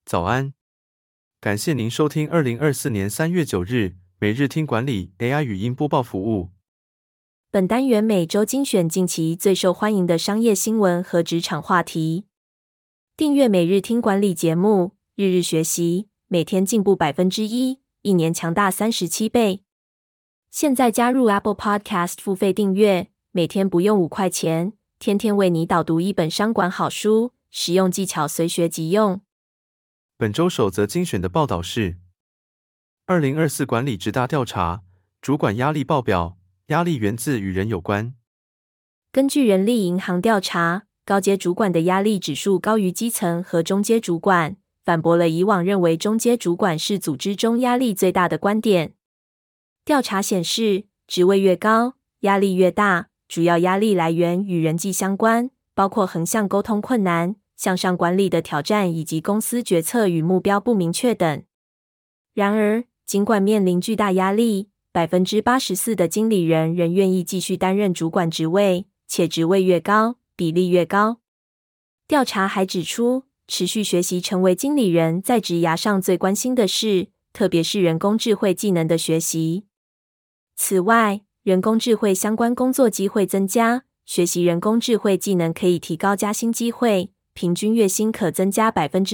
早安，感谢您收听2024年3月9日每日听管理 AI 语音播报服务。 本单元每周精选近期最受欢迎的商业新闻和职场话题。订阅每日听管理节目，日日学习，每天进步1%，一年强大37倍。现在加入 Apple Podcast 付费订阅，每天不用5块钱，天天为你导读一本商管好书，实用技巧随学即用。 本周首则精选的报道是2024管理职大调查，主管压力爆表，压力源自与人有关。 根据人力银行调查，高阶主管的压力指数高于基层和中阶主管，反驳了以往认为中阶主管是组织中压力最大的观点。调查显示，职位越高，压力越大，主要压力来源与人际相关，包括横向沟通困难、向上管理的挑战以及公司决策与目标不明确等。然而，尽管面临巨大压力，84%的经理人仍愿意继续担任主管职位，且职位越高，比例越高。调查还指出，持续学习成为经理人在职涯上最关心的事，特别是人工智慧技能的学习。此外，人工智慧相关工作机会增加，学习人工智慧技能可以提高加薪机会，平均月薪可增加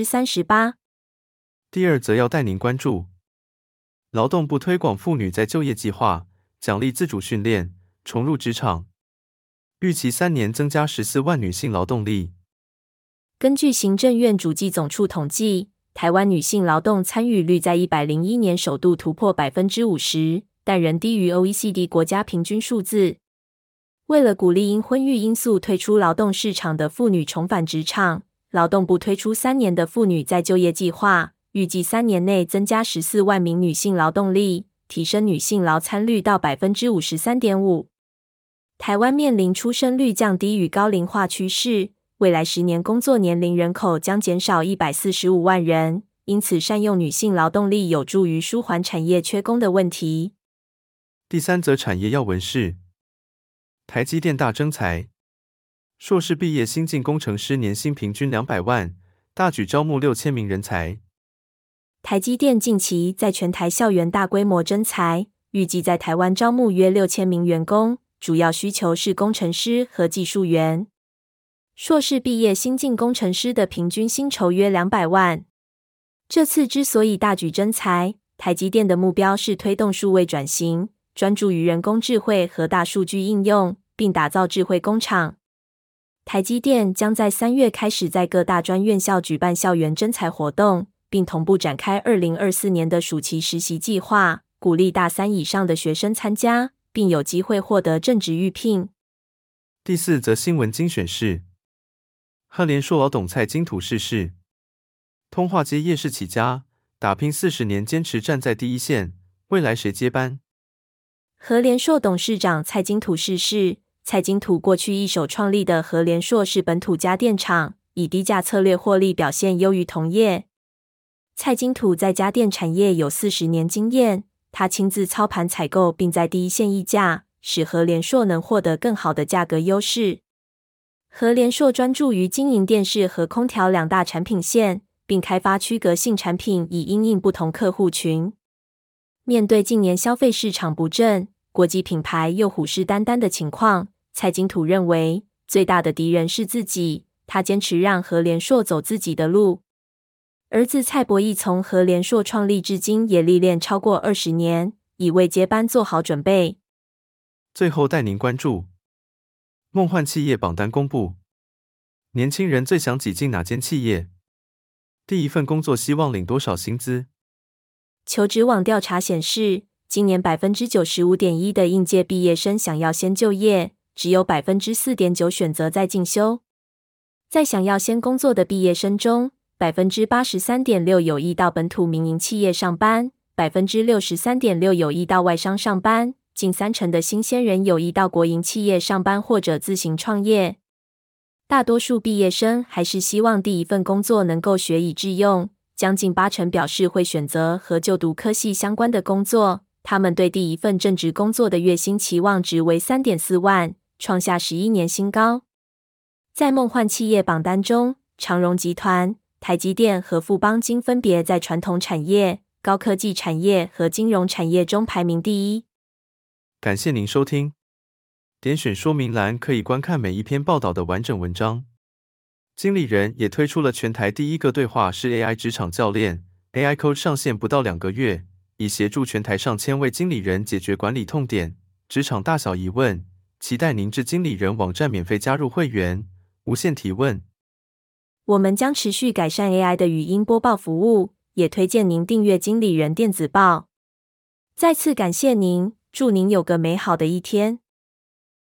38%。 第二则要带您关注，劳动部推广妇女再就业计划，奖励自主训练，重入职场，预期3年增加14万女性劳动力。 根据行政院主计总处统计，台湾女性劳动参与率在101年首度突破50%，但仍低于 OECD 国家平均数字。为了鼓励因婚育因素退出劳动市场的妇女重返职场，劳动部推出3年的妇女再就业计划，预计3年内增加14万名女性劳动力，提升女性劳参率到 53.5%。台湾面临出生率降低与高龄化趋势，未来10年工作年龄人口将减少145万人，因此善用女性劳动力有助于舒缓产业缺工的问题。 第三则产业要闻是，台积电大征才，硕士毕业新进工程师年薪平均200万，大举招募6000名人才。 台积电近期在全台校园大规模征才，预计在台湾招募约6000名员工，主要需求是工程师和技术员。硕士毕业新进工程师的平均薪酬约200万。这次之所以大举征才，台积电的目标是推动数位转型，专注于人工智慧和大数据应用，并打造智慧工厂。台积电将在3月开始在各大专院校举办校园征才活动，并同步展开2024年的暑期实习计划，鼓励大3以上的学生参加，并有机会获得正职预聘。 第四则新闻精选是，贺连硕老董蔡金土逝世，通化街夜市起家，打拼40年，坚持站在第一线，未来谁接班？ 和联硕董事长蔡金土逝世。蔡金土过去一手创立的和联硕是本土家电厂，以低价策略获利表现优于同业。蔡金土在家电产业有40年经验，他亲自操盘采购，并在第一线议价，使和联硕能获得更好的价格优势。和联硕专注于经营电视和空调2大产品线，并开发区隔性产品以因应不同客户群。面对近年消费市场不振，国际品牌又虎视眈眈的情况，蔡金土认为最大的敌人是自己，他坚持让和联硕走自己的路。儿子蔡博义从和联硕创立至今也历练超过20年，已为接班做好准备。 最后带您关注梦幻企业榜单公布，年轻人最想挤进哪间企业？第一份工作希望领多少薪资？ 求职网调查显示，今年 95.1% 的应届毕业生想要先就业，只有 4.9% 选择再进修。在想要先工作的毕业生中， 83.6% 有意到本土民营企业上班， 63.6% 有意到外商上班，近30%的新鲜人有意到国营企业上班或者自行创业。大多数毕业生还是希望第一份工作能够学以致用，将近80%表示会选择和就读科系相关的工作。他们对第一份正职工作的月薪期望值为 3.4 万，创下11年新高。在梦幻企业榜单中，长荣集团、 台积电和富邦金分别在传统产业、高科技产业和金融产业中排名第一。 感谢您收听。点选说明栏可以观看每一篇报道的完整文章。经理人也推出了全台第一个对话式 AI 职场教练 ，AI Coach 上线不到2个月，已协助全台上千位经理人解决管理痛点、职场大小疑问。期待您至经理人网站免费加入会员，无限提问。 我们将持续改善 AI 的语音播报服务，也推荐您订阅经理人电子报。再次感谢您，祝您有个美好的一天。